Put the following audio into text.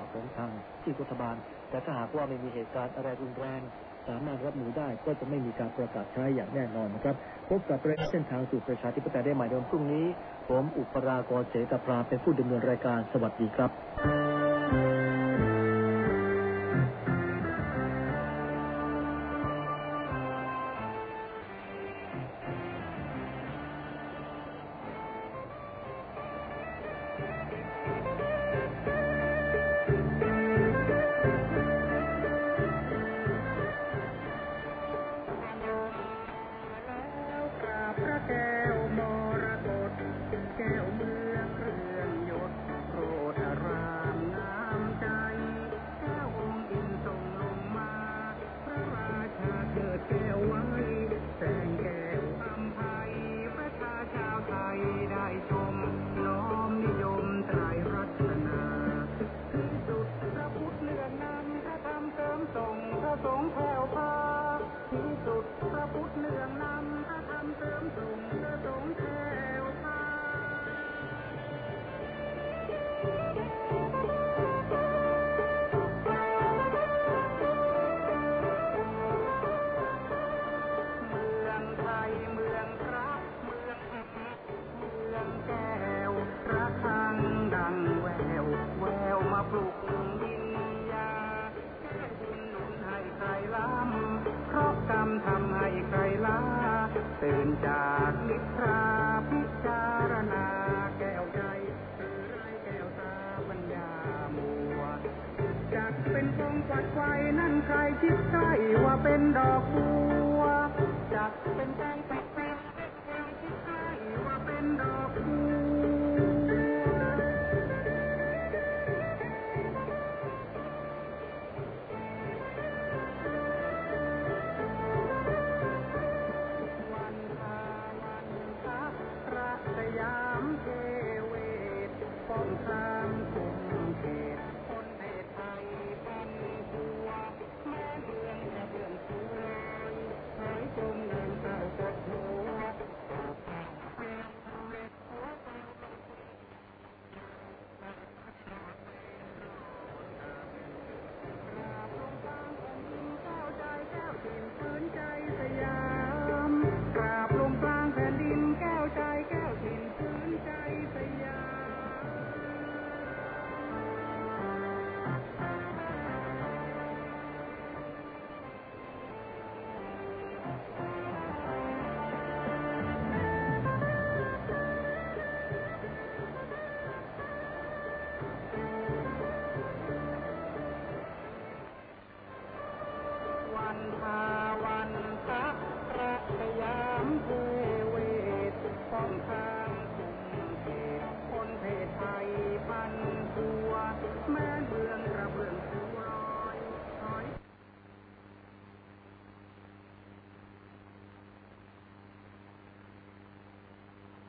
ของทางที่รัฐบาลแต่ถ้าหากว่าไม่มีเหตุการณ์อะไรรุนแรงสามารถรับมือได้ก็จะไม่มีการประกาศใช้อย่างแน่นอนนะครับพบกับเส้นทางสู่ประชาธิปไตยได้ใหม่ในวันพรุ่งนี้ผมอุปรากรเสตพราเป็นผู้ดำเนินรายการสวัสดีครับตื่นจากนิทราพิจารณาแก้วใจไร้แก้วตาปัญญามัวจักเป็นฟงปัดไฟนั่นใครคิดใช่ว่าเป็นดอกบัวจักเป็นแสง